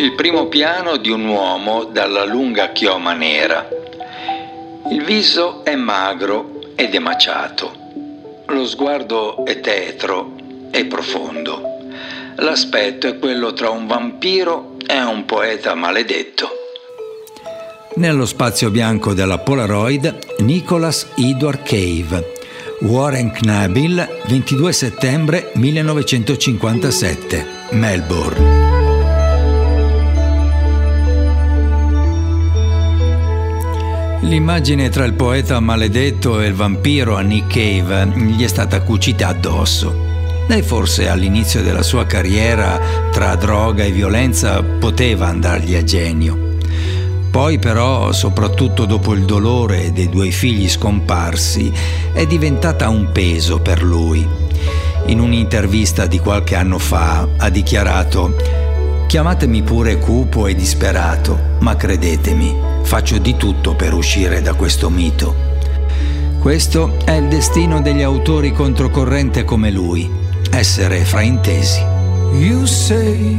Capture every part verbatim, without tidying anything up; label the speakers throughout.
Speaker 1: Il primo piano di un uomo dalla lunga chioma nera. Il viso è magro ed emaciato. Lo sguardo è tetro e profondo. L'aspetto è quello tra un vampiro e un poeta maledetto.
Speaker 2: Nello spazio bianco della Polaroid, Nicholas Edward Cave, Warren Knabil, ventidue settembre millenovecentocinquantasette, Melbourne. L'immagine tra il poeta maledetto e il vampiro a Nick Cave gli è stata cucita addosso. E forse all'inizio della sua carriera, tra droga e violenza, poteva andargli a genio. Poi però, soprattutto dopo il dolore dei due figli scomparsi, è diventata un peso per lui. In un'intervista di qualche anno fa ha dichiarato: «Chiamatemi pure cupo e disperato, ma credetemi, faccio di tutto per uscire da questo mito». Questo è il destino degli autori controcorrente come lui, essere fraintesi.
Speaker 3: You say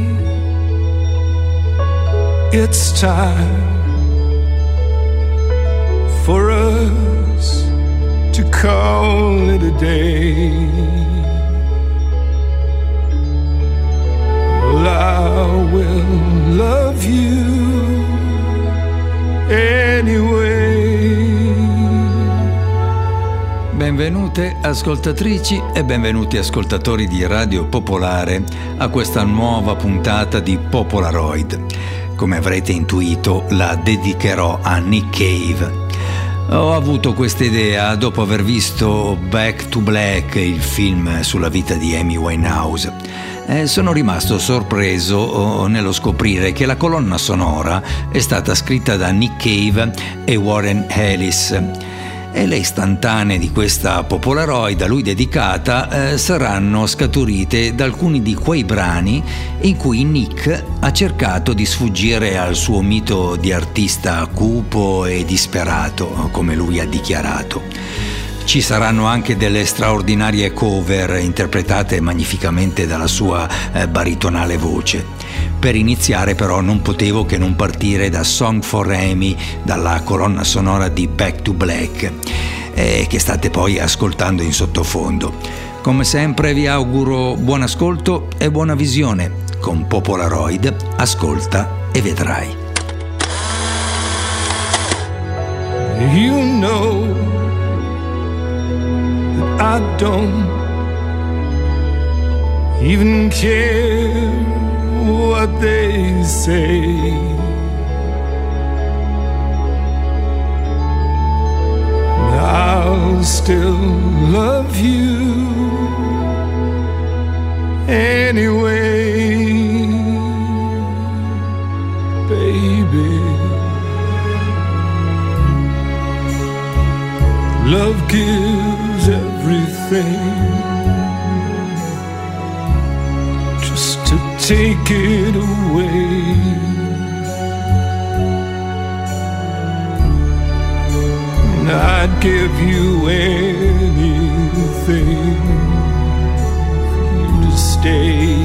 Speaker 3: it's time for us to call it a day. Well, I will love you anyway.
Speaker 2: Benvenute ascoltatrici e benvenuti ascoltatori di Radio Popolare a questa nuova puntata di Popolaroid. Come avrete intuito, la dedicherò a Nick Cave. Ho avuto questa idea dopo aver visto Back to Black, il film sulla vita di Amy Winehouse. E sono rimasto sorpreso nello scoprire che la colonna sonora è stata scritta da Nick Cave e Warren Ellis. E le istantanee di questa Popolaroid a lui dedicata eh, saranno scaturite da alcuni di quei brani in cui Nick ha cercato di sfuggire al suo mito di artista cupo e disperato, come lui ha dichiarato. Ci saranno anche delle straordinarie cover interpretate magnificamente dalla sua eh, baritonale voce. Per iniziare però non potevo che non partire da Song for Amy, dalla colonna sonora di Back to Black, eh, che state poi ascoltando in sottofondo. Come sempre vi auguro buon ascolto e buona visione. Con Popolaroid ascolta e vedrai.
Speaker 3: You know that I don't even care what they say. I'll still love you anyway, baby. Love gives everything, just to take it away. And I'd give you anything for you to stay.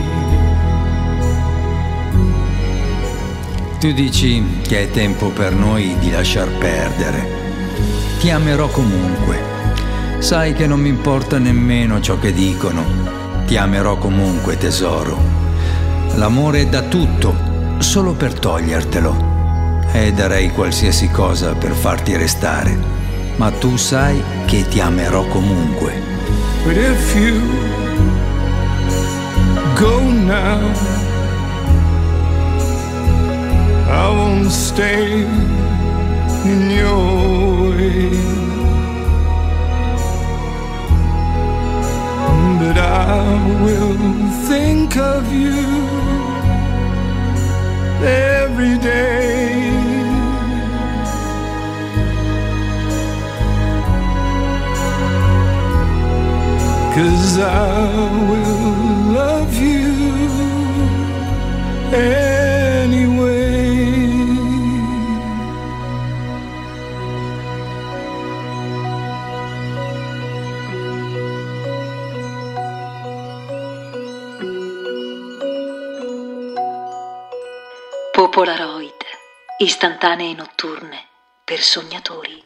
Speaker 2: Tu dici che è tempo per noi di lasciar perdere. Ti amerò comunque. Sai che non mi importa nemmeno ciò che dicono. Ti amerò comunque, tesoro. L'amore dà tutto, solo per togliertelo. E darei qualsiasi cosa per farti restare. Ma tu sai che ti amerò comunque.
Speaker 3: But if you go now, I won't stay in your way. But I will think of you every day. 'Cause I will love you anyway.
Speaker 4: Popolaroid, istantanee notturne per sognatori.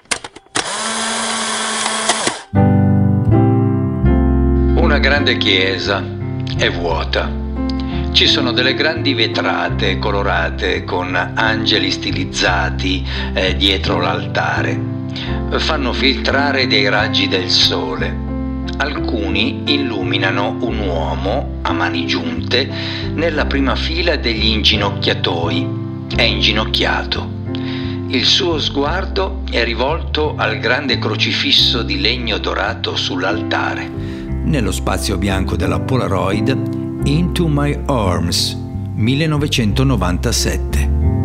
Speaker 1: Una grande chiesa è vuota. Ci sono delle grandi vetrate colorate con angeli stilizzati eh, dietro l'altare. Fanno filtrare dei raggi del sole. Alcuni illuminano un uomo a mani giunte nella prima fila degli inginocchiatoi. È inginocchiato. Il suo sguardo è rivolto al grande crocifisso di legno dorato sull'altare.
Speaker 2: Nello spazio bianco della Polaroid, Into My Arms, millenovecentonovantasette.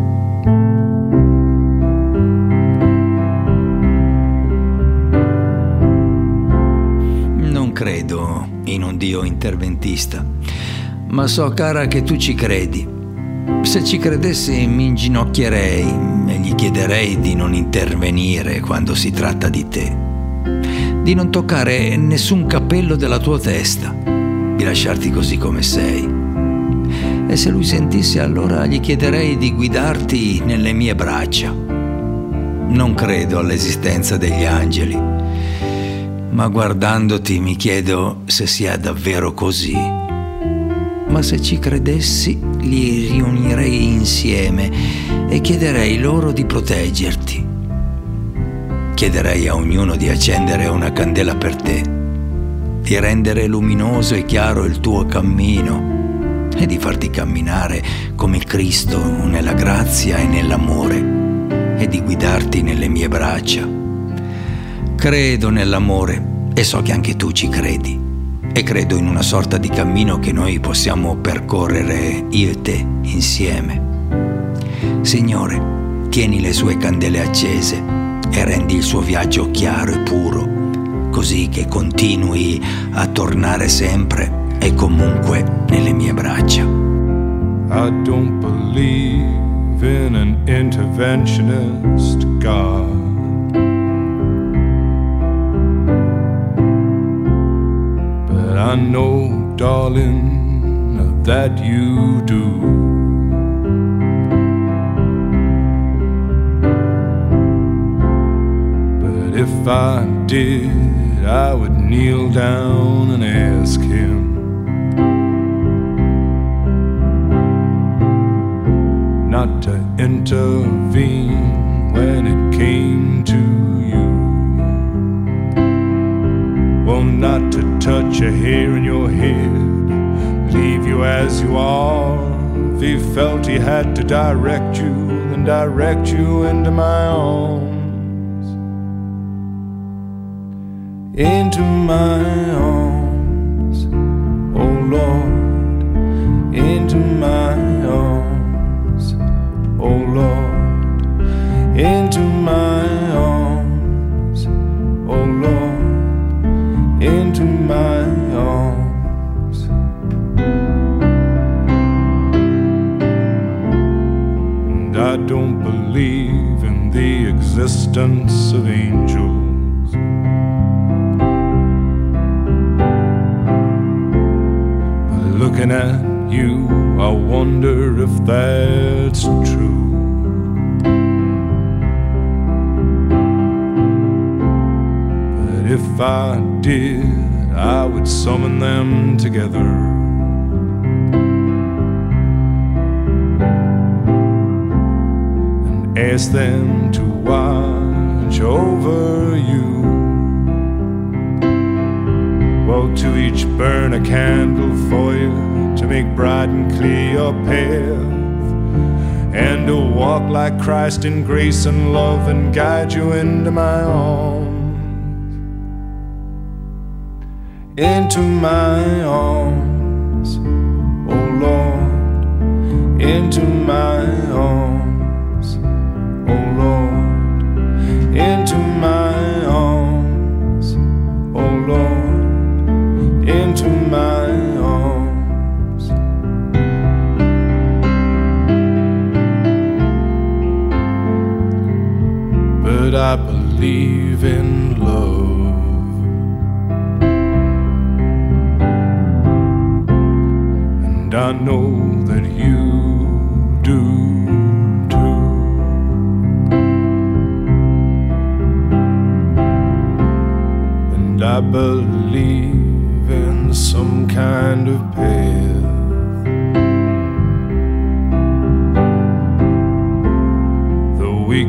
Speaker 2: Non credo in un Dio interventista, ma so, cara, che tu ci credi. Se ci credessi mi inginocchierei e gli chiederei di non intervenire quando si tratta di te, di non toccare nessun capello della tua testa, di lasciarti così come sei. E se lui sentisse, allora gli chiederei di guidarti nelle mie braccia. Non credo all'esistenza degli angeli, ma guardandoti mi chiedo se sia davvero così. Ma se ci credessi, li riunirei insieme e chiederei loro di proteggerti. Chiederei a ognuno di accendere una candela per te, di rendere luminoso e chiaro il tuo cammino e di farti camminare come Cristo nella grazia e nell'amore e di guidarti nelle mie braccia. Credo nell'amore e so che anche tu ci credi, e credo in una sorta di cammino che noi possiamo percorrere io e te insieme. Signore, tieni le sue candele accese e rendi il suo viaggio chiaro e puro, così che continui a tornare sempre e comunque nelle mie braccia.
Speaker 3: I don't believe in an interventionist God. But I know, darling, that you do. If I did, I would kneel down and ask him not to intervene when it came to you. Well, not to touch a hair in your head, leave you as you are. If he felt he had to direct you, then direct you into my arms. Into my arms, oh Lord, into my arms, oh Lord, into my arms, oh Lord, into my arms. And I don't believe in the existence of angels. Looking at you, I wonder if that's true. But if I did, I would summon them together and ask them to watch over you. Well, to each burn a candle for you, to make bright and clear your path, and to walk like Christ in grace and love and guide you into my arms, into my arms, oh Lord, into my arms, oh Lord, into my arms, oh Lord, into my arms. But I believe in love, and I know that you do.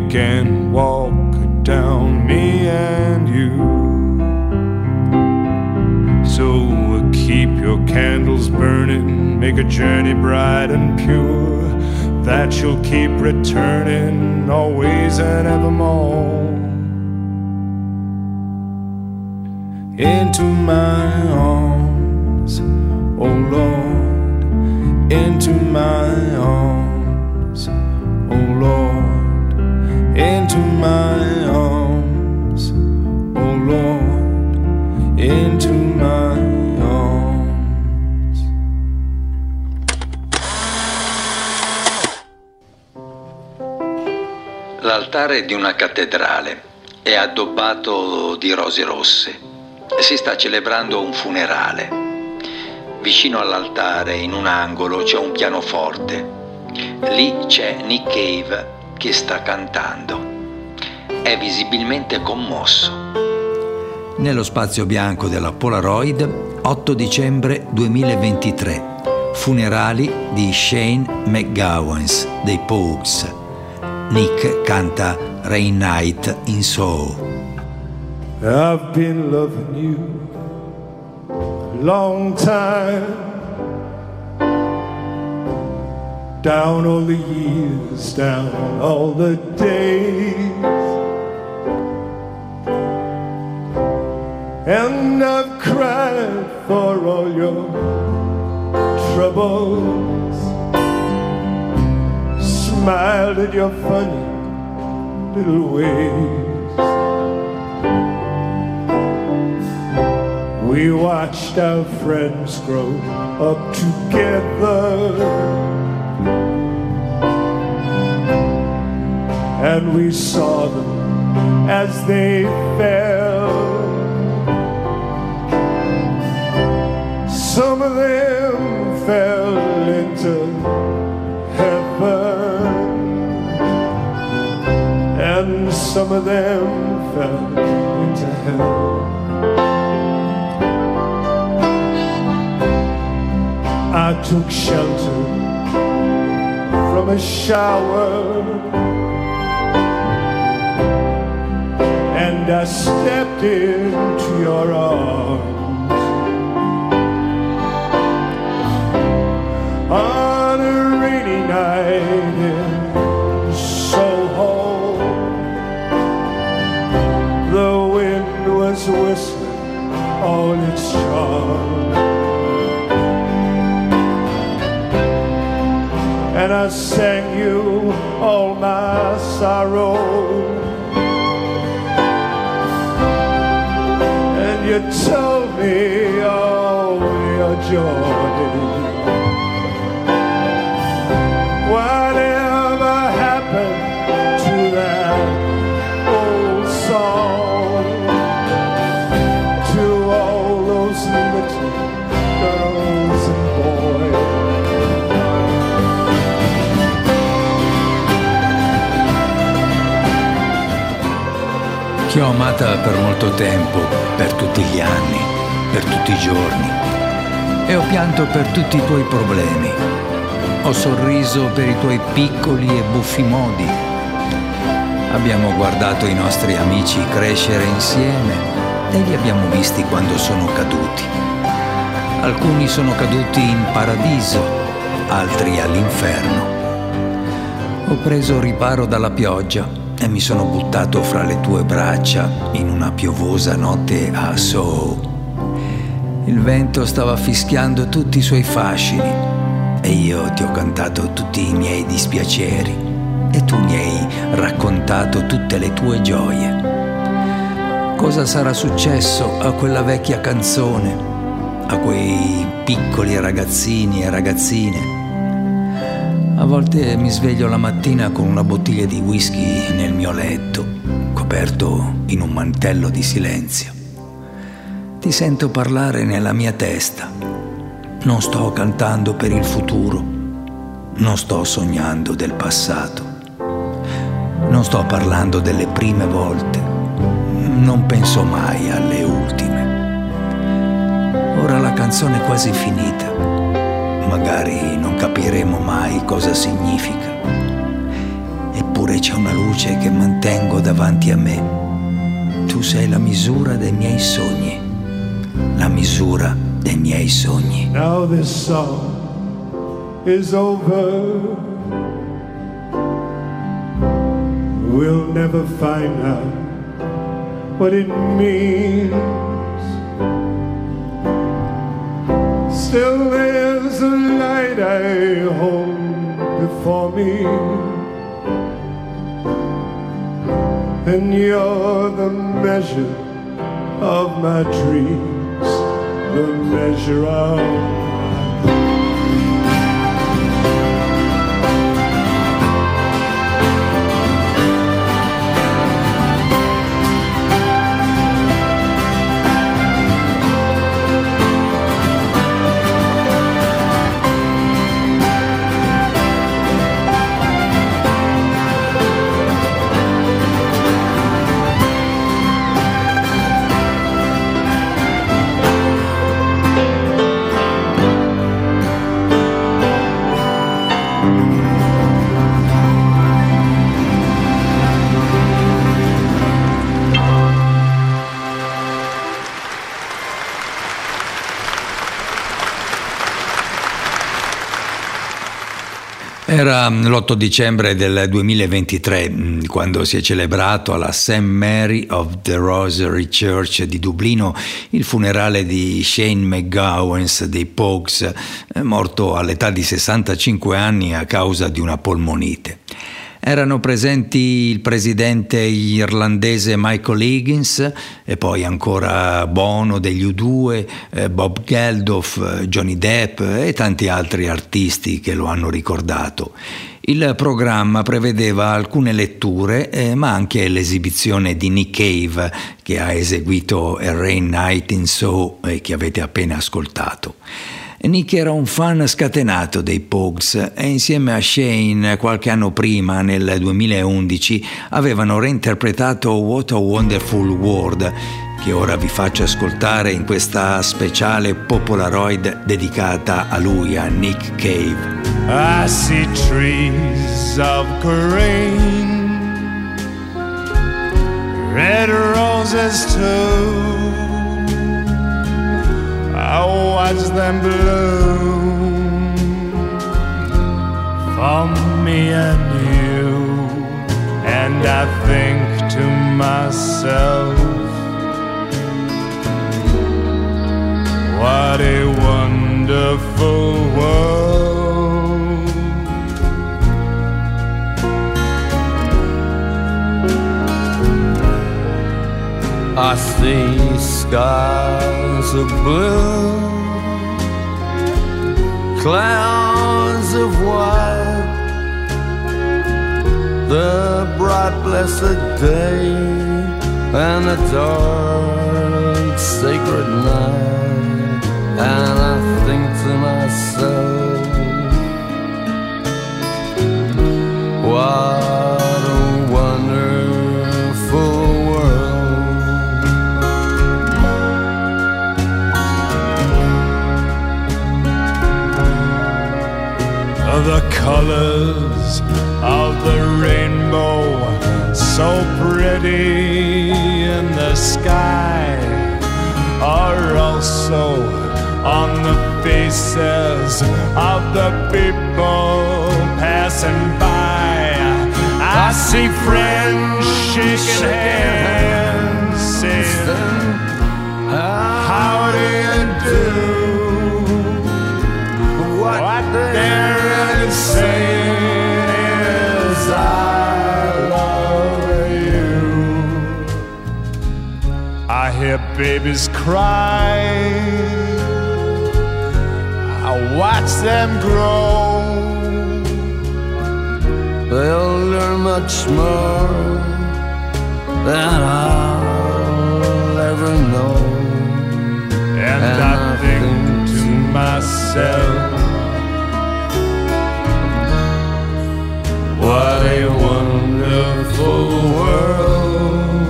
Speaker 3: can walk down, me and you. So keep your candles burning, make a journey bright and pure, that you'll keep returning always and evermore. Into my arms, oh Lord, into my arms, oh Lord, into my arms, oh Lord, into my arms.
Speaker 1: L'altare di una cattedrale è addobbato di rose rosse. Si sta celebrando un funerale. Vicino all'altare, in un angolo, c'è un pianoforte. Lì c'è Nick Cave che sta cantando. È visibilmente commosso.
Speaker 2: Nello spazio bianco della Polaroid, otto dicembre duemilaventitré. Funerali di Shane McGowan dei Pogues. Nick canta Rain Night in Soho.
Speaker 3: I've been loving you a long time, down all the years, down all the days, and I've cried for all your troubles, smiled at your funny little ways. We watched our friends grow up together, and we saw them as they fell. Some of them fell into heaven, and some of them fell into hell. I took shelter from a shower, and I stepped into your arms. On a rainy night in Soho, the wind was whistling all its charm, and I sang you all my sorrow, and you told me all your joy. Whatever happened to that old song, to all those little girls and boys?
Speaker 2: Ti ho amata per molto tempo, per tutti gli anni, per tutti i giorni, e ho pianto per tutti i tuoi problemi. Ho sorriso per i tuoi piccoli e buffi modi. Abbiamo guardato i nostri amici crescere insieme e li abbiamo visti quando sono caduti. Alcuni sono caduti in paradiso, altri all'inferno. Ho preso riparo dalla pioggia e mi sono buttato fra le tue braccia in una piovosa notte a Soho. Il vento stava fischiando tutti i suoi fascini e io ti ho cantato tutti i miei dispiaceri e tu mi hai raccontato tutte le tue gioie. Cosa sarà successo a quella vecchia canzone, a quei piccoli ragazzini e ragazzine? A volte mi sveglio la mattina con una bottiglia di whisky nel mio letto, coperto in un mantello di silenzio. Ti sento parlare nella mia testa. Non sto cantando per il futuro, non sto sognando del passato, non sto parlando delle prime volte, non penso mai alle ultime. Ora la canzone è quasi finita. Magari non capiremo mai cosa significa, eppure c'è una luce che mantengo davanti a me. Tu sei la misura dei miei sogni, la misura dei miei sogni.
Speaker 3: Now this song is over. We'll never find out what it means. Still there's a light I hold before me, and you're the measure of my dreams, the measure of
Speaker 2: Era l'otto dicembre del duemilaventitré quando si è celebrato alla Saint Mary of the Rosary Church di Dublino il funerale di Shane MacGowan dei Pogues, morto all'età di sessantacinque anni a causa di una polmonite. Erano presenti il presidente irlandese Michael Higgins e poi ancora Bono degli U due, Bob Geldof, Johnny Depp e tanti altri artisti che lo hanno ricordato. Il programma prevedeva alcune letture, eh, ma anche l'esibizione di Nick Cave, che ha eseguito A Rain Night in Soho e che avete appena ascoltato. Nick era un fan scatenato dei Pogues e insieme a Shane qualche anno prima, nel duemilaundici, avevano reinterpretato What a Wonderful World, che ora vi faccio ascoltare in questa speciale Popolaroid dedicata a lui, a Nick Cave.
Speaker 3: I see trees of green, red roses too. I watch them bloom for me and you, and I think to myself, what a wonderful world. I see skies of blue, clouds of white, the bright blessed day and a dark sacred night, and I think to myself, what a wonderful world. The colors of the rainbow, so pretty in the sky, are also on the faces of the people passing by. I see friends shaking hands, saying, how do you do? What they're saying is, I love you. I hear babies cry, I watch them grow. They'll learn much more than I'll ever know. And, and I, I think, think to myself, what a wonderful world.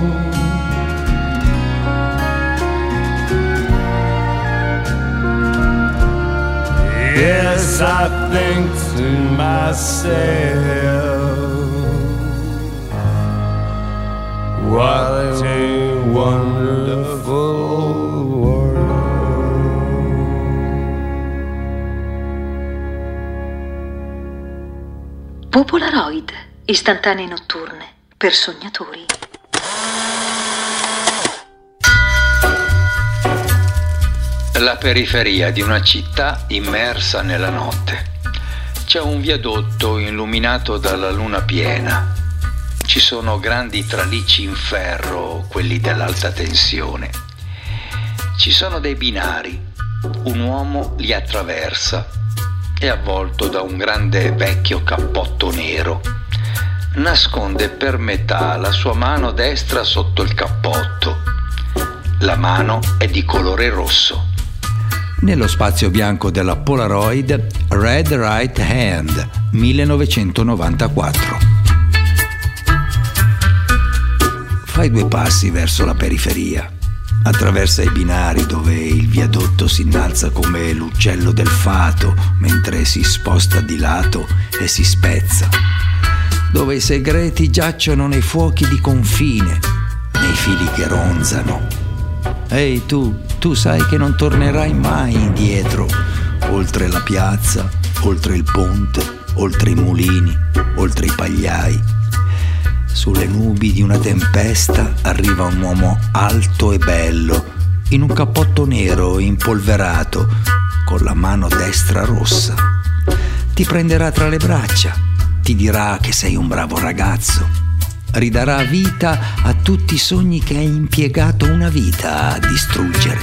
Speaker 3: Yes, I think to myself,
Speaker 4: Polaroid, istantanee notturne per sognatori.
Speaker 1: La periferia di una città immersa nella notte. C'è un viadotto illuminato dalla luna piena. Ci sono grandi tralicci in ferro, quelli dell'alta tensione. Ci sono dei binari. Un uomo li attraversa. È avvolto da un grande vecchio cappotto nero. Nasconde per metà la sua mano destra sotto il cappotto. La mano è di colore rosso.
Speaker 2: Nello spazio bianco della Polaroid, Red Right Hand, millenovecentonovantaquattro. Fai due passi verso la periferia. Attraversa i binari dove il viadotto si innalza come l'uccello del fato mentre si sposta di lato e si spezza. Dove i segreti giacciono nei fuochi di confine, nei fili che ronzano. Ehi tu, tu sai che non tornerai mai indietro, oltre la piazza, oltre il ponte, oltre i mulini, oltre i pagliai. Sulle nubi di una tempesta arriva un uomo alto e bello, in un cappotto nero impolverato, con la mano destra rossa. Ti prenderà tra le braccia, ti dirà che sei un bravo ragazzo. Ridarà vita a tutti i sogni che hai impiegato una vita a distruggere.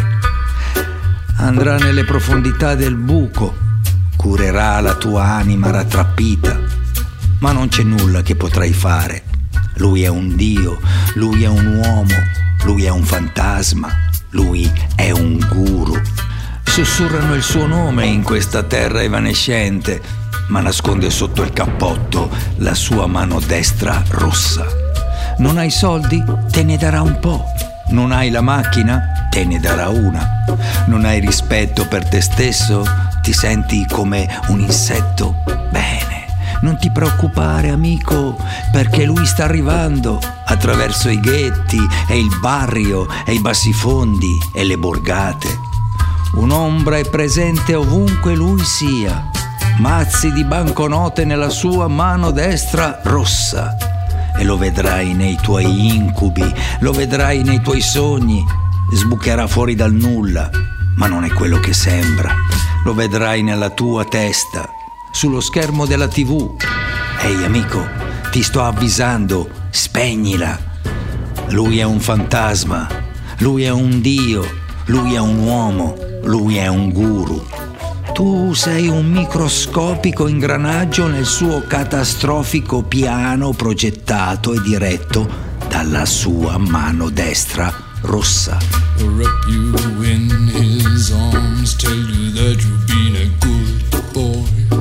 Speaker 2: Andrà nelle profondità del buco, curerà la tua anima rattrappita, ma non c'è nulla che potrai fare. Lui è un dio, lui è un uomo, lui è un fantasma, lui è un guru. Sussurrano il suo nome in questa terra evanescente, ma nasconde sotto il cappotto la sua mano destra rossa. Non hai soldi? Te ne darà un po'. Non hai la macchina? Te ne darà una. Non hai rispetto per te stesso? Ti senti come un insetto? Bene, non ti preoccupare, amico, perché lui sta arrivando attraverso i ghetti e il barrio e i bassifondi e le borgate. Un'ombra è presente ovunque lui sia. Mazzi di banconote nella sua mano destra rossa. E lo vedrai nei tuoi incubi, lo vedrai nei tuoi sogni. Sbucherà fuori dal nulla, ma non è quello che sembra. Lo vedrai nella tua testa, sullo schermo della tivù. Ehi amico, ti sto avvisando, spegnila. Lui è un fantasma, lui è un dio, lui è un uomo, lui è un guru. Tu sei un microscopico ingranaggio nel suo catastrofico piano progettato e diretto dalla sua mano destra rossa.
Speaker 5: Wrap you in his arms, tell you that you've been a good boy.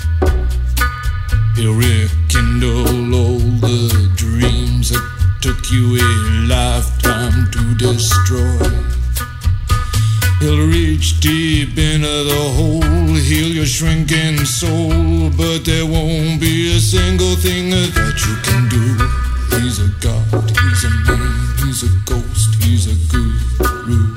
Speaker 5: He'll rekindle all the dreams that took you a lifetime to destroy. He'll reach deep into the hole, heal your shrinking soul, but there won't be a single thing that you can do. He's a god, he's a man, he's a ghost, he's a guru.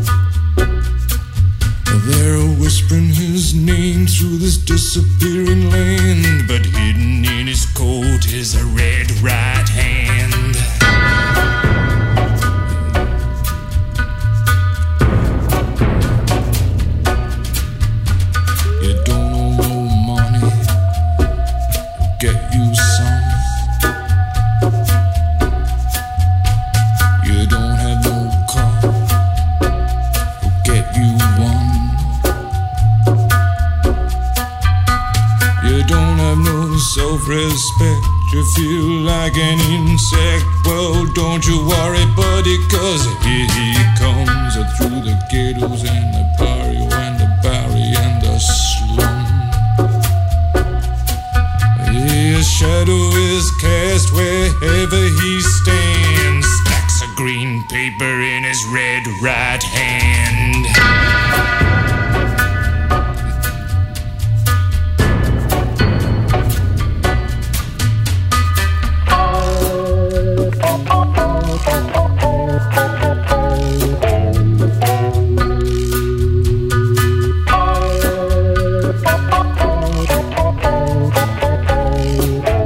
Speaker 5: They're whispering his name through this disappearing land, but hidden in his coat is a red right hand. Self-respect, you feel like an insect. Well, don't you worry, buddy, cause here he comes through the ghettos and the barrio and the barry and the slum. His shadow is cast wherever he stands. Stacks of green paper in his red right hand.
Speaker 6: Thank you.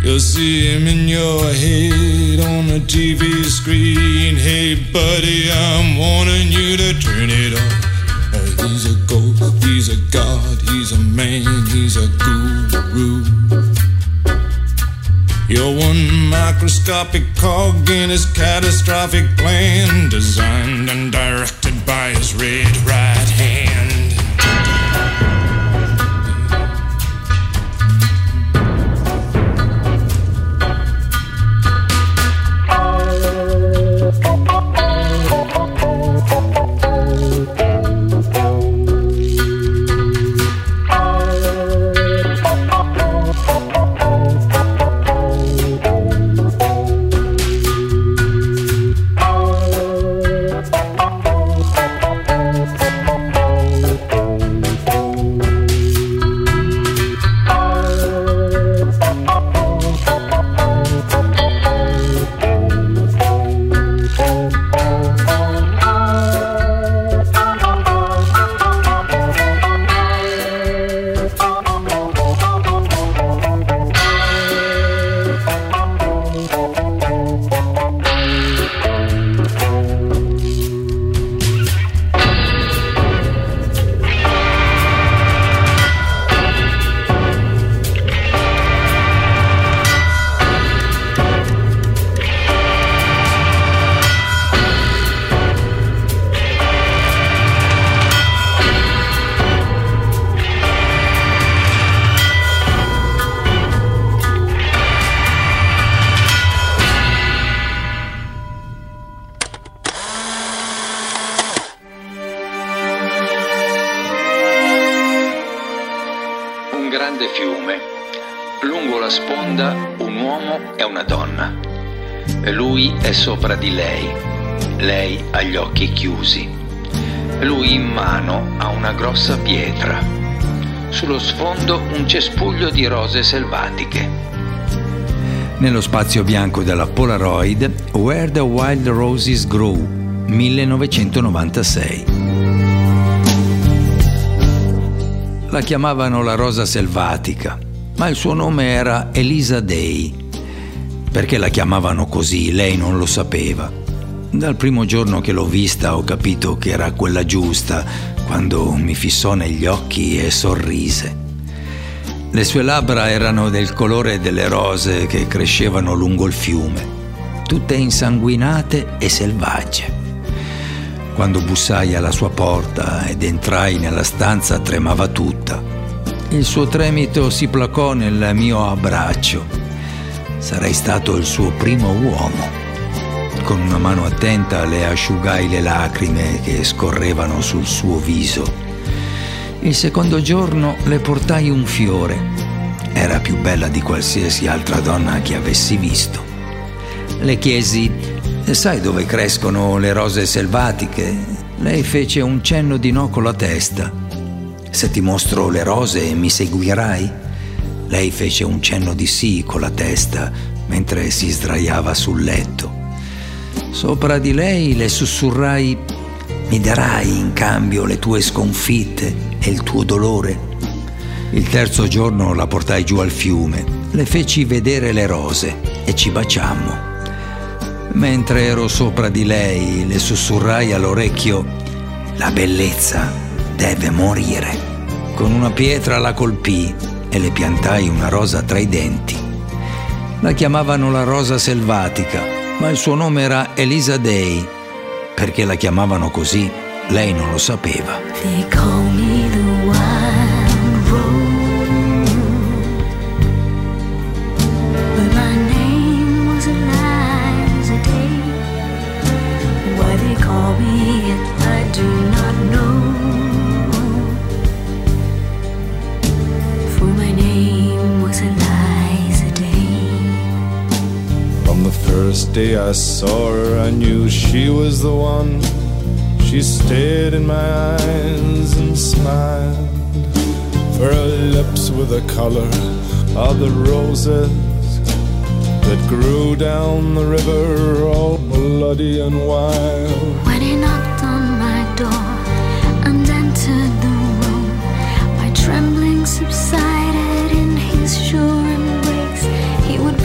Speaker 5: You'll see him in your head on the T V screen. Hey buddy, I'm warning you to turn it off. Uh, he's a ghost, he's a god, he's a man, he's a guru. You're one microscopic cog in his catastrophic plan, designed and directed by his red right hand.
Speaker 1: grande fiume. Lungo la sponda un uomo e una donna. Lui è sopra di lei. Lei ha gli occhi chiusi. Lui in mano ha una grossa pietra. Sullo sfondo un cespuglio di rose selvatiche.
Speaker 2: Nello spazio bianco della Polaroid, Where the Wild Roses Grow, millenovecentonovantasei. La chiamavano la rosa selvatica, ma il suo nome era Elisa Day. Perché la chiamavano così, lei non lo sapeva. Dal primo giorno che l'ho vista ho capito che era quella giusta, quando mi fissò negli occhi e sorrise. Le sue labbra erano del colore delle rose che crescevano lungo il fiume, tutte insanguinate e selvagge. Quando bussai alla sua porta ed entrai nella stanza tremava tutta. Il suo tremito si placò nel mio abbraccio. Sarei stato il suo primo uomo. Con una mano attenta le asciugai le lacrime che scorrevano sul suo viso. Il secondo giorno le portai un fiore. Era più bella di qualsiasi altra donna che avessi visto. Le chiesi: sai dove crescono le rose selvatiche? Lei fece un cenno di no con la testa. Se ti mostro le rose mi seguirai? Lei fece un cenno di sì con la testa mentre si sdraiava sul letto. Sopra di lei le sussurrai: mi darai in cambio le tue sconfitte e il tuo dolore? Il terzo giorno la portai giù al fiume, le feci vedere le rose e ci baciammo. Mentre ero sopra di lei le sussurrai all'orecchio: la bellezza deve morire. Con una pietra la colpii e le piantai una rosa tra i denti. La chiamavano la rosa selvatica, ma il suo nome era Elisa Day. Perché la chiamavano così, lei non lo sapeva.
Speaker 6: They call me the wild rose, but my name was Eliza Day. Why they call me it, I do not know, for my name was Eliza Day.
Speaker 3: From the first day I saw her, I knew she was the one. She stared in my eyes and smiled, for her lips were the color of the roses that grew down the river, all bloody and wild.
Speaker 6: When he knocked on my door and entered the room, my trembling subsided in his sure embrace. He would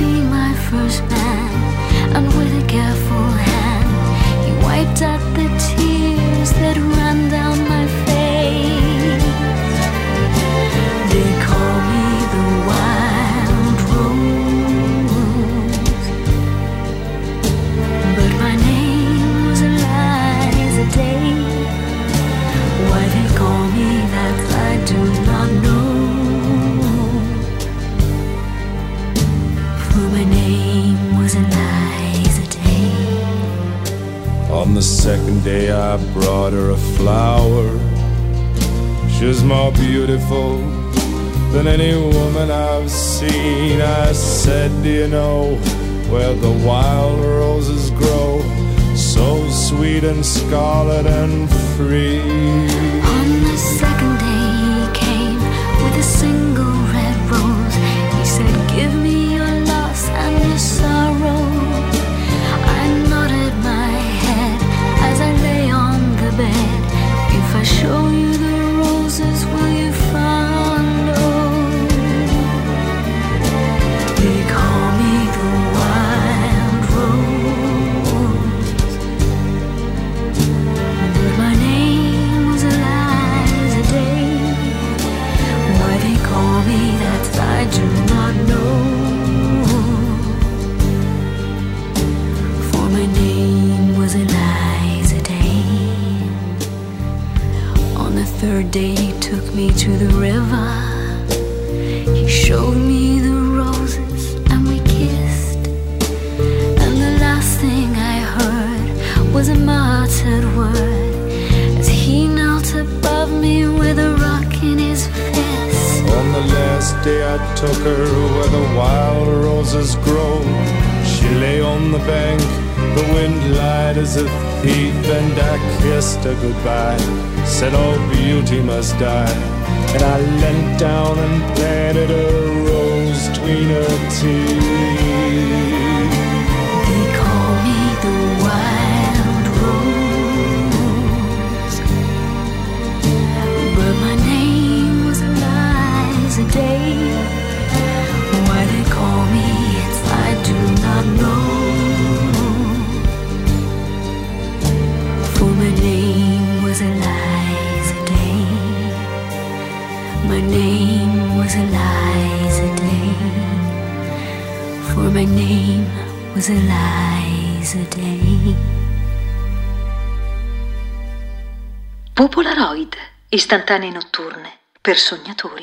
Speaker 3: On the second day I brought her a flower. She's more beautiful than any woman I've seen. I said, do you know where the wild roses grow, so sweet and scarlet and free?
Speaker 6: On the second day he came with a single red rose. He said, give me your loss and your sorrow. I nodded my head as I lay on the bed. If I show you the roses, will you follow? They call me the wild rose, but my name was Eliza Day. Why they call me that I do not know, for my name was Eliza Day. On the third day he took me to the river. He showed me the roses and we kissed. And the last thing I heard was a muttered word as he knelt above me with a rock in his fist.
Speaker 3: On the last day I took her where the wild roses grow. She lay on the bank, the wind lied as a thief, and I kissed her goodbye, said all beauty must die. And I leant down and planted a rose between her teeth.
Speaker 6: They call me the wild rose, but my name was Eliza Day. Why they call me it I do not know, for my name was Eliza Day. My name was Eliza Day, for my name was Eliza Day.
Speaker 4: Popolaroid, istantanee notturne per sognatori.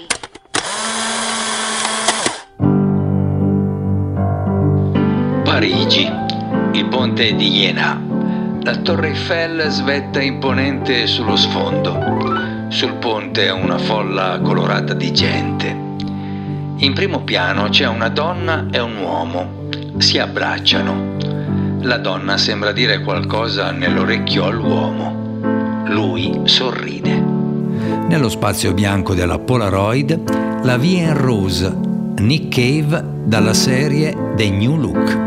Speaker 1: Parigi, il ponte di Iéna. La Torre Eiffel svetta imponente sullo sfondo. Sul ponte una folla colorata di gente. In primo piano c'è una donna e un uomo. Si abbracciano. La donna sembra dire qualcosa nell'orecchio all'uomo. Lui sorride.
Speaker 2: Nello spazio bianco della Polaroid, la Vie en Rose, Nick Cave dalla serie The New Look.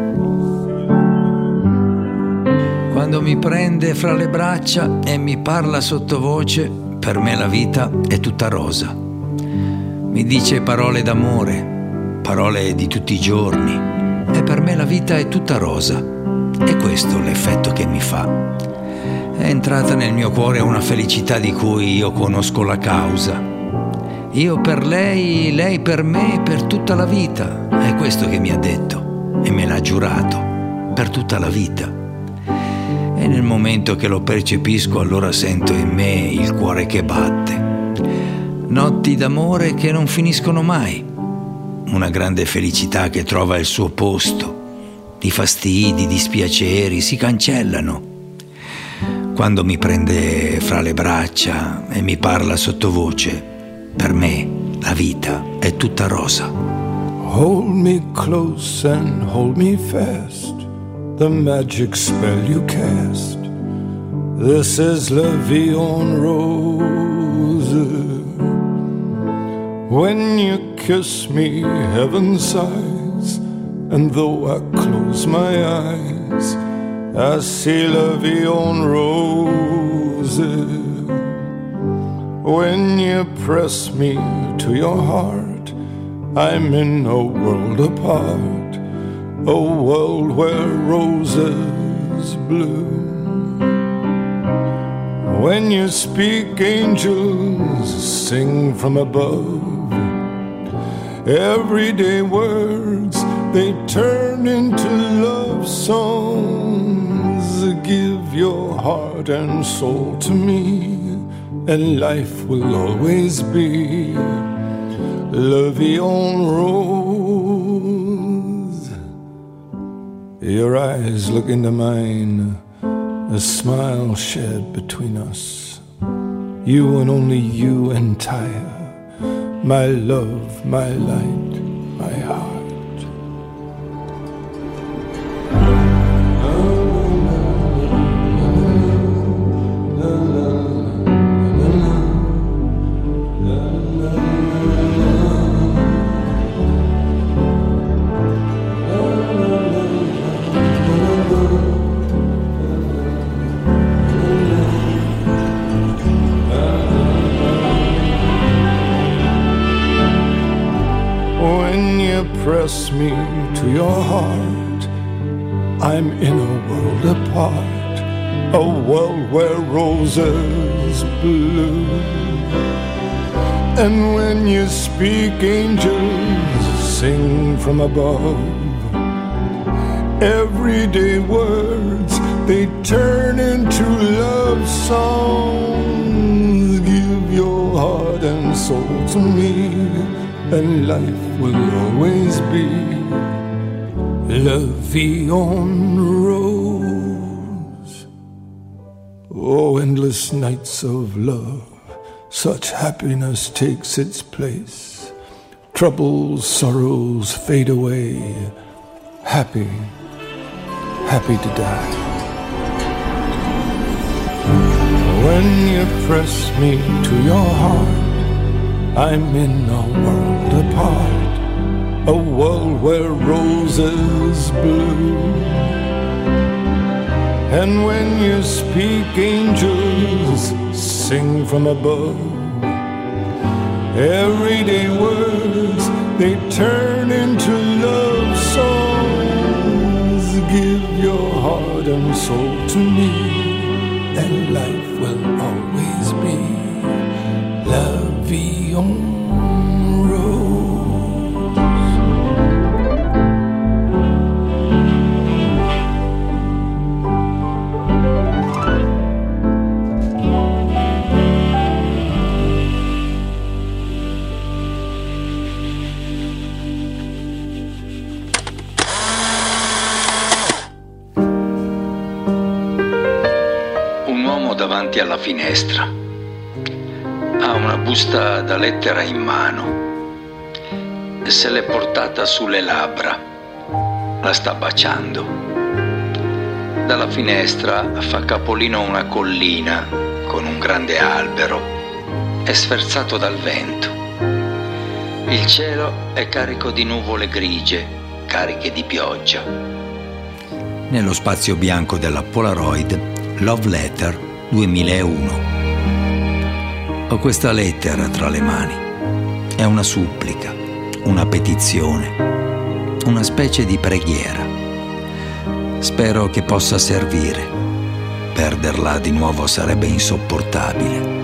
Speaker 2: Quando mi prende fra le braccia e mi parla sottovoce, per me la vita è tutta rosa. Mi dice parole d'amore, parole di tutti i giorni, e per me la vita è tutta rosa. E questo è l'effetto che mi fa. È entrata nel mio cuore una felicità di cui io conosco la causa. Io per lei, lei per me, per tutta la vita. È questo che mi ha detto e me l'ha giurato, per tutta la vita. E nel momento che lo percepisco, allora sento in me il cuore che batte. Notti d'amore che non finiscono mai. Una grande felicità che trova il suo posto. I fastidi, i dispiaceri si cancellano. Quando mi prende fra le braccia e mi parla sottovoce, per me la vita è tutta rosa.
Speaker 3: Hold me close and hold me fast, the magic spell you cast. This is La Vie en Rose. When you kiss me, heaven sighs, and though I close my eyes, I see La Vie en Rose. When you press me to your heart, I'm in a world apart, a world where roses bloom. When you speak, angels sing from above. Everyday words, they turn into love songs. Give your heart and soul to me, and life will always be La Vie en Rose. Your eyes look into mine, a smile shared between us, you and only you entire, my love, my light, my heart. Press me to your heart, I'm in a world apart, a world where roses bloom. And when you speak, angels sing from above. Everyday words, they turn into love songs. Give your heart and soul to me, and life will always be la vie en rose. Oh, endless nights of love, such happiness takes its place. Troubles, sorrows fade away, happy, happy to die. When you press me to your heart, I'm in a world apart, a world where roses bloom. And when you speak, angels sing from above. Everyday words, they turn into love songs. Give your heart and soul to me, and life will always be la vie en rose.
Speaker 1: Un uomo davanti alla finestra. Ha una busta da lettera in mano. Se l'è portata sulle labbra. La sta baciando. Dalla finestra fa capolino una collina con un grande albero. È sferzato dal vento. Il cielo è carico di nuvole grigie, cariche di pioggia.
Speaker 2: Nello spazio bianco della Polaroid, Love Letter duemilauno. Ho questa lettera tra le mani. È una supplica, una petizione, una specie di preghiera. Spero che possa servire. Perderla di nuovo sarebbe insopportabile.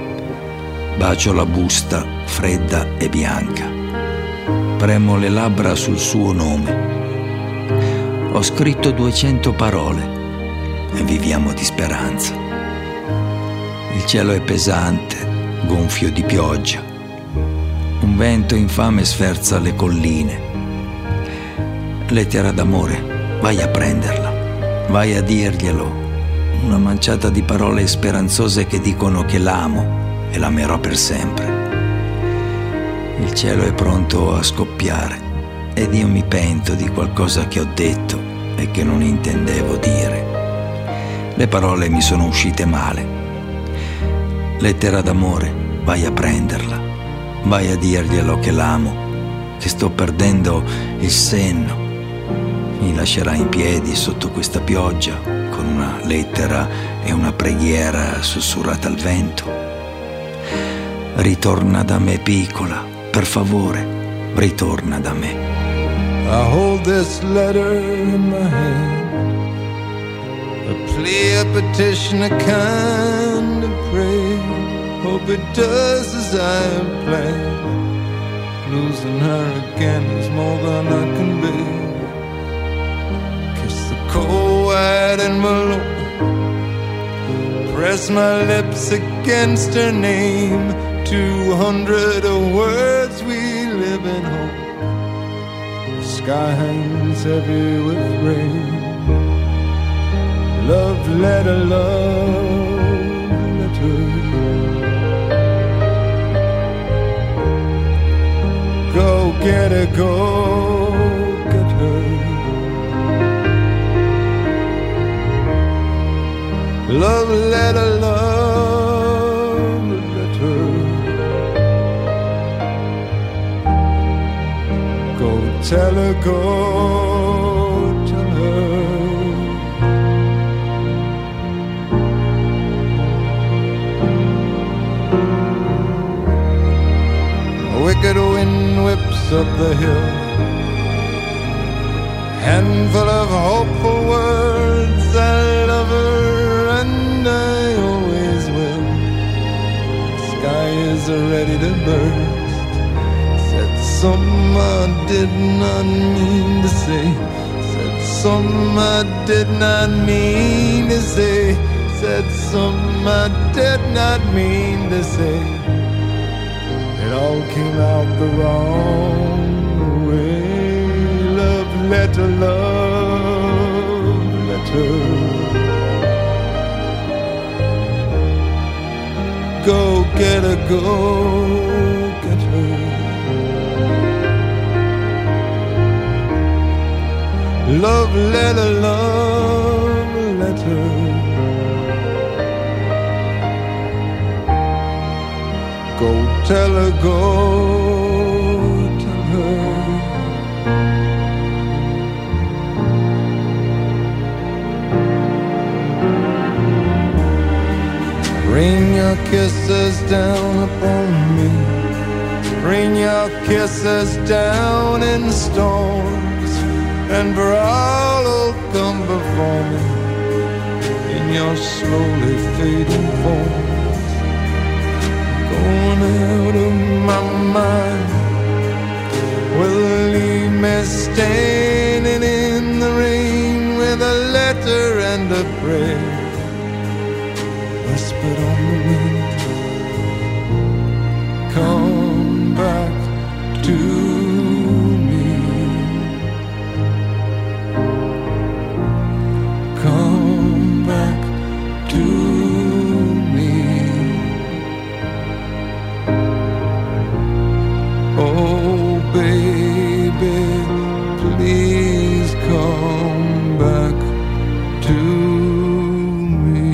Speaker 2: Bacio la busta, fredda e bianca. Premo le labbra sul suo nome. Ho scritto duecento parole e viviamo di speranza. Il cielo è pesante, gonfio di pioggia. Un vento infame sferza le colline. Lettera d'amore, vai a prenderla, vai a dirglielo. Una manciata di parole speranzose che dicono che l'amo e l'amerò per sempre. Il cielo è pronto a scoppiare ed io mi pento di qualcosa che ho detto e che non intendevo dire. Le parole mi sono uscite male. Lettera d'amore, vai a prenderla, vai a dirglielo che l'amo, che sto perdendo il senno. Mi lascerà in piedi sotto questa pioggia con una lettera e una preghiera sussurrata al vento. Ritorna da me, piccola, per favore, ritorna da me.
Speaker 3: I hold this letter in my hand, a plea, a petition, a kind of prayer. Hope it does as I have planned. Losing her again is more than I can bear. Kiss the cold white envelope, press my lips against her name. Two hundred words, we live in hope. The sky hangs heavy with rain. love letter, love letter. Go get her, go get her. Love letter, love letter. Go tell her, go tell her. A wicked wind whips up the hill, handful of hopeful words. I love her and I always will. The sky is ready to burst. Said some I did not mean to say. Said some I did not mean to say. Said some I did not mean to say. It all came out the wrong way. Love letter, love letter. Go get her, go get her. Love letter, love letter. Go tell her, go tell her. Rain your kisses down upon me. Rain your kisses down in storms, and for all who'll come before me in your slowly fading forms. Going out of my mind will leave me standing in the rain with a letter and a prayer whispered on the wind. Come back to me. Come back to me. Oh baby, please come back to me.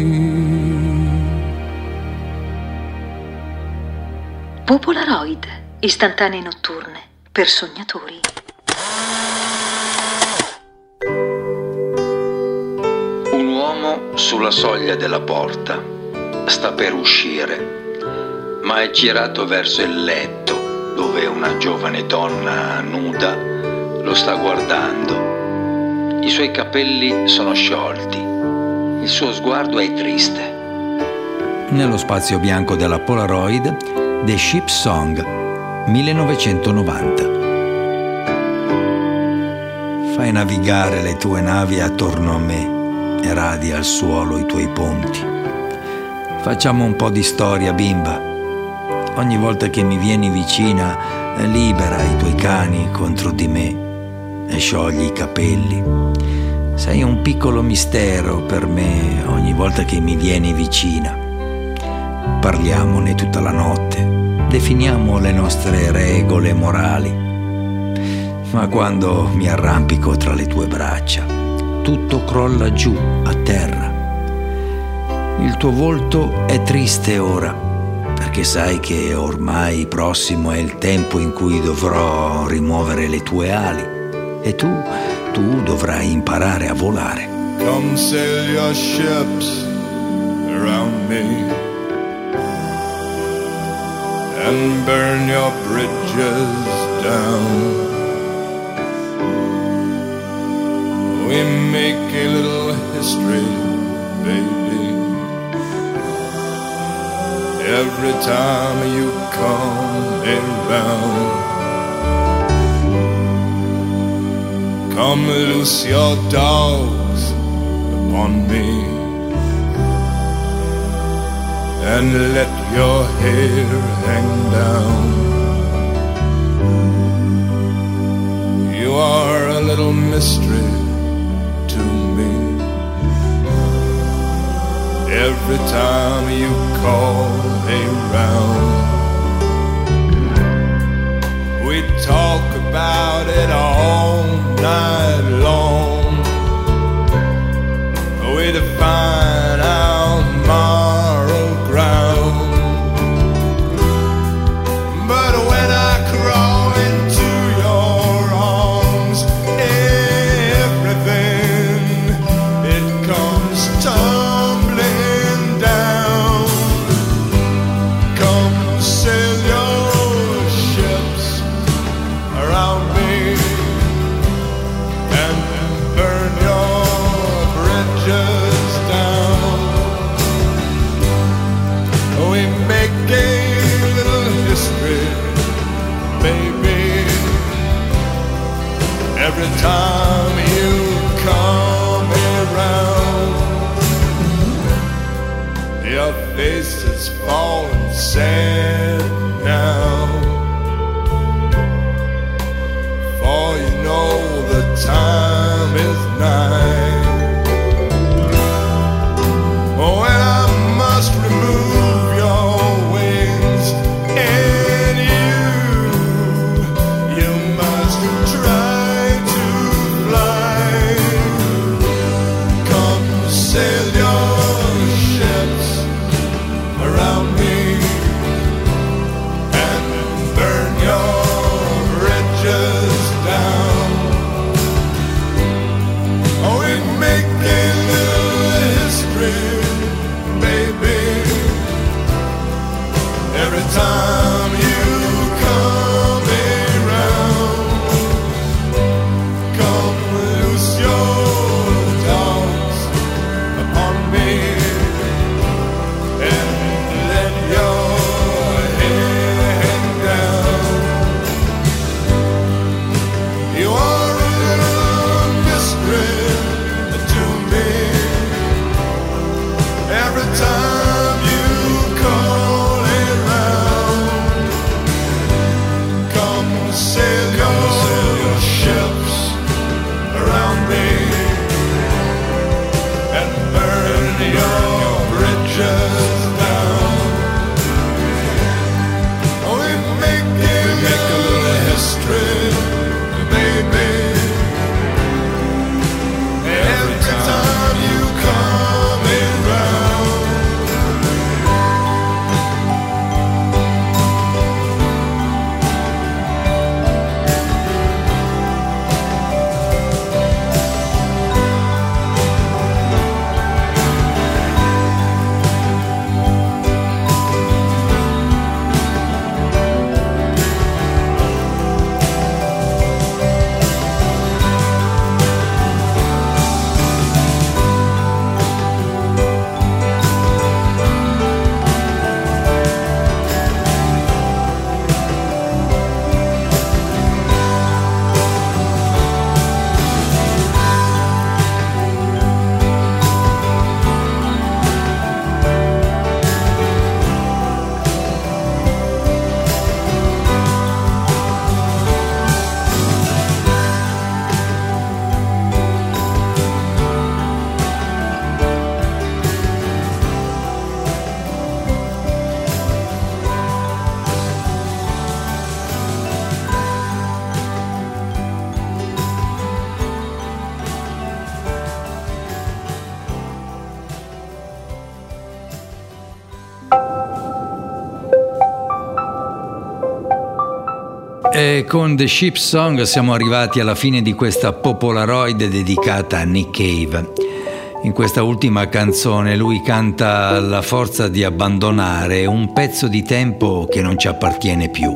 Speaker 4: Popolaroid, istantanee notturne per sognatori.
Speaker 1: Un uomo sulla soglia della porta sta per uscire, ma è girato verso il letto dove una giovane donna nuda lo sta guardando. I suoi capelli sono sciolti, il suo sguardo è triste.
Speaker 2: Nello spazio bianco della Polaroid, The Ship Song, millenovecentonovanta. Fai navigare le tue navi attorno a me e radi al suolo i tuoi ponti. Facciamo un po' di storia, bimba. Ogni volta che mi vieni vicina, libera i tuoi cani contro di me e sciogli i capelli. Sei un piccolo mistero per me ogni volta che mi vieni vicina. Parliamone tutta la notte, definiamo le nostre regole morali. Ma quando mi arrampico tra le tue braccia, tutto crolla giù a terra. Il tuo volto è triste ora, perché sai che ormai prossimo è il tempo in cui dovrò rimuovere le tue ali e tu, tu dovrai imparare a volare.
Speaker 3: Come sail your ships around me and burn your bridges down. We make a little history, baby, every time you come around. Come loose your dogs upon me and let your hair hang down. You are a little mystery to me, every time you call around. We talk about it all night long. We define our moral ground. But when I crawl into your arms, everything, it comes tumbling down. Come sail your ships around me and burn your bridges down. We make a little history, baby, every time you come around. Your face is falling sad now, for you know the time is nigh. When I must remove your wings, and you, you must try to fly. Come sail your ships around me and burn your bridges down. Oh, we make a little history, baby, every time you come around. Come loose your dogs upon me and let your head hang down. You are a little mystery to me every time you call around. Come sail your ships around me and burn your bridges down. We make a little history, baby, every time you come around.
Speaker 2: E con The Ship Song siamo arrivati alla fine di questa Popolaroid dedicata a Nick Cave. In questa ultima canzone lui canta la forza di abbandonare un pezzo di tempo che non ci appartiene più.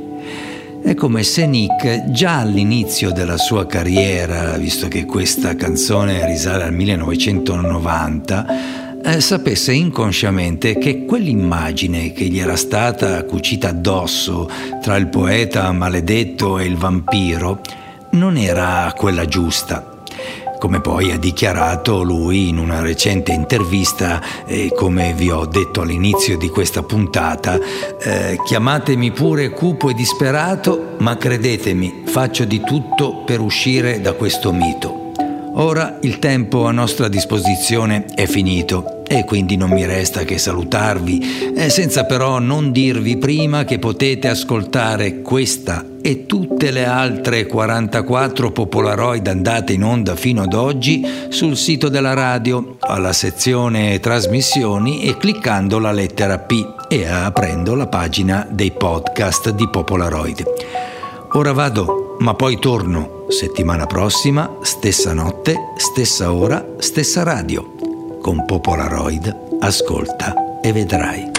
Speaker 2: È come se Nick, già all'inizio della sua carriera, visto che questa canzone risale al millenovecentonovanta, eh, sapesse inconsciamente che quell'immagine che gli era stata cucita addosso tra il poeta maledetto e il vampiro non era quella giusta. Come poi ha dichiarato lui in una recente intervista, e come vi ho detto all'inizio di questa puntata, eh, chiamatemi pure cupo e disperato, ma credetemi, faccio di tutto per uscire da questo mito. Ora il tempo a nostra disposizione è finito. e quindi non mi resta che salutarvi, eh, senza però non dirvi prima che potete ascoltare questa e tutte le altre quarantaquattro Popolaroid andate in onda fino ad oggi sul sito della radio, alla sezione trasmissioni e cliccando la lettera P e aprendo la pagina dei podcast di Popolaroid. Ora vado, ma poi torno settimana prossima, stessa notte, stessa ora, stessa radio. Con Popolaroid ascolta e vedrai.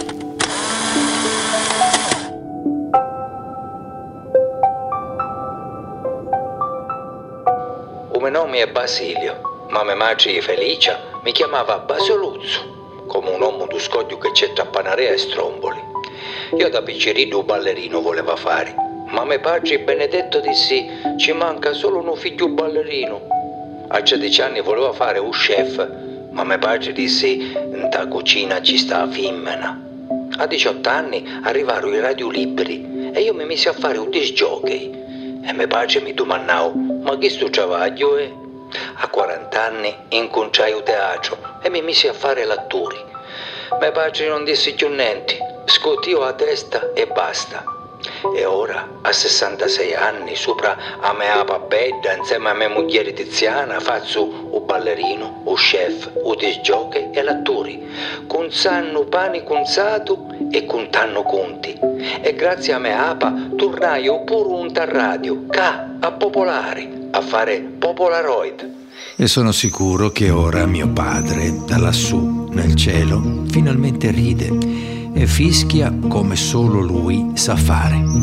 Speaker 1: Il mio nome è Basilio, ma mia madre Felicia mi chiamava Basioluzzo, come un uomo du scoglio che c'è tra Panarea e Stromboli. Io da piccerino ballerino voleva fare, ma mio padre Benedetto dissi ci manca solo un figlio ballerino. A tredici anni voleva fare un chef, ma mio padre dissi in ta cucina ci sta la femmina. A diciotto anni arrivarono i radioliberi e io mi misi a fare un disc jockey. E mio padre mi domandò, ma che sto travaglio è? A quaranta anni incontrai il teatro e mi misi a fare l'attore. Mio padre non disse più niente, scotio a testa e basta. E ora, a sessantasei anni, sopra a mia bella, insieme a mia moglie Tiziana, faccio un ballerino, un chef, un disc jockey e l'attore, con sanno pane conzato e con tanno conti. E grazie a mia apa tornai pure un radio, ca a Popolare, a fare Popolaroid.
Speaker 2: E sono sicuro che ora mio padre, da lassù, nel cielo, finalmente ride e fischia come solo lui sa fare.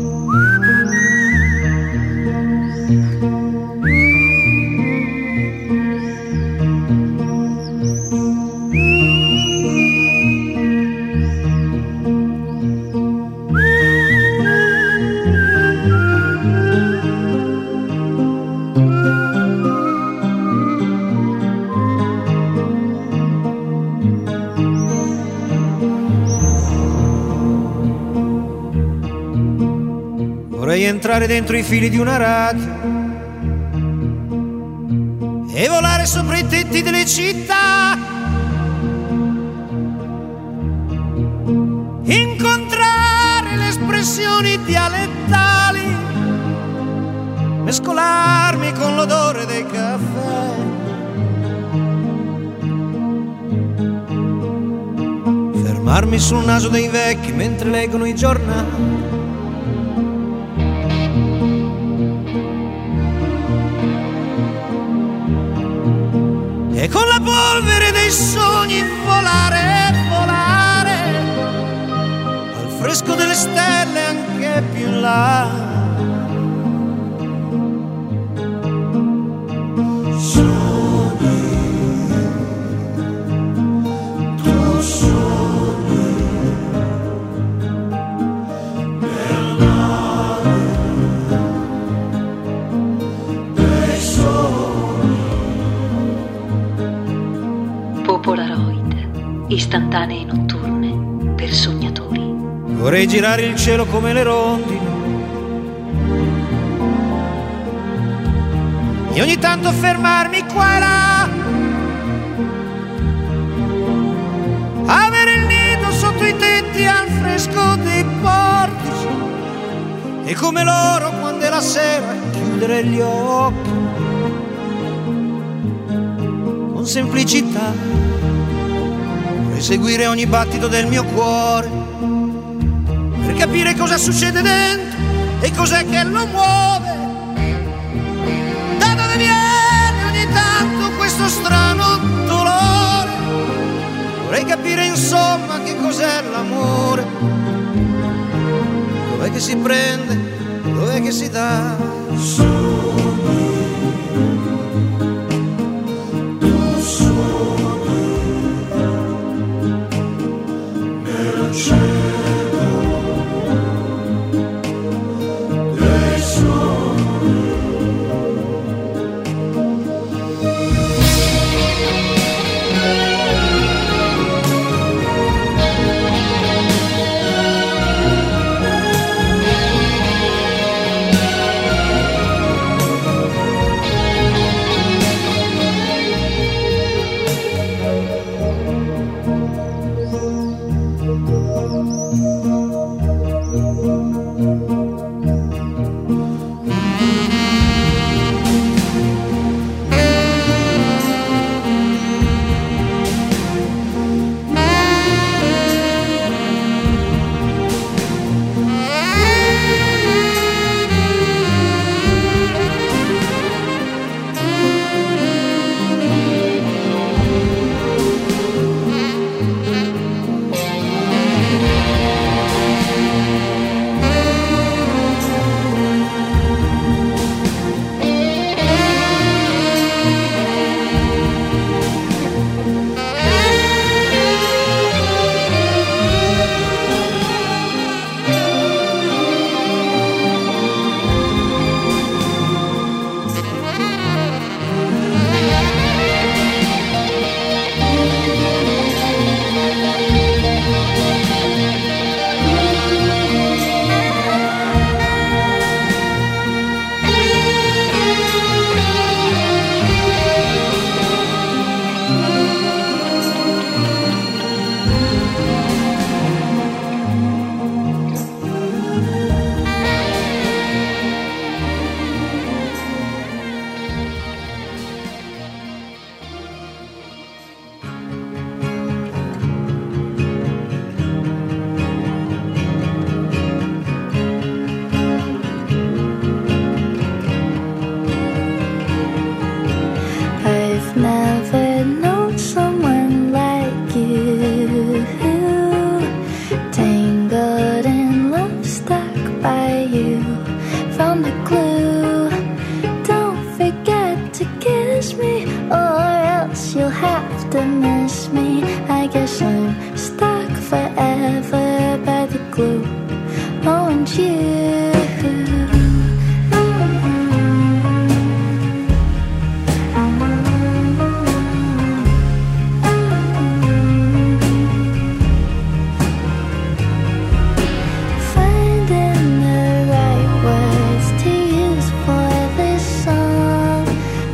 Speaker 7: Vorrei entrare dentro i fili di una radio e volare sopra i tetti delle città, incontrare le espressioni dialettali, mescolarmi con l'odore dei caffè, fermarmi sul naso dei vecchi mentre leggono i giornali, e con la polvere dei sogni volare, volare al fresco delle stelle anche più in là. Sogni, tu sogni nell'aria dei sogni.
Speaker 4: Popolaroid, istantanee notturne per sognatori.
Speaker 7: Vorrei girare il cielo come le rondini e ogni tanto fermarmi qua e là, avere il nido sotto i tetti al fresco dei portici e come loro quando è la sera chiudere gli occhi con semplicità. Vorrei seguire ogni battito del mio cuore per capire cosa succede dentro e cos'è che lo muove, da dove viene ogni tanto questo strano dolore. Vorrei capire insomma che cos'è l'amore, dov'è che si prende, dov'è che si dà.